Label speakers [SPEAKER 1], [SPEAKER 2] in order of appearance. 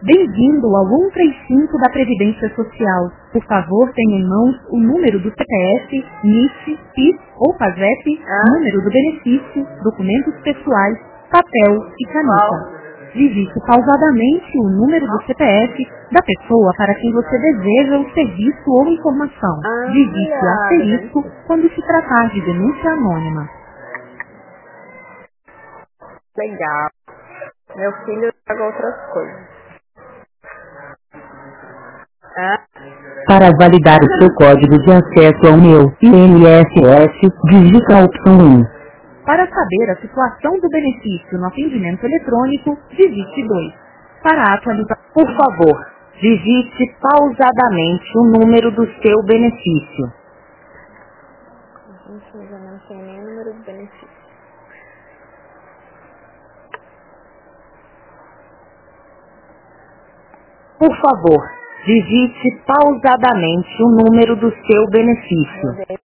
[SPEAKER 1] Bem-vindo ao 135 da Previdência Social. Por favor, tenha em mãos o número do CPF, NIF, PIS ou PASEP, número do benefício, documentos pessoais, papel e caneta. Digite pausadamente o número do CPF da pessoa para quem você deseja o serviço ou informação. Digite asterisco quando se tratar de denúncia anônima.
[SPEAKER 2] Legal. Meu filho joga outras coisas.
[SPEAKER 3] Para validar o seu código de acesso ao meu INSS, digita a opção 1.
[SPEAKER 1] Para saber a situação do benefício no atendimento eletrônico, digite 2. Para atualizar,
[SPEAKER 3] Por favor, digite pausadamente o número do seu benefício.
[SPEAKER 2] Gente, mas eu não sei nem o número do benefício.
[SPEAKER 3] Por favor, digite pausadamente o número do seu benefício.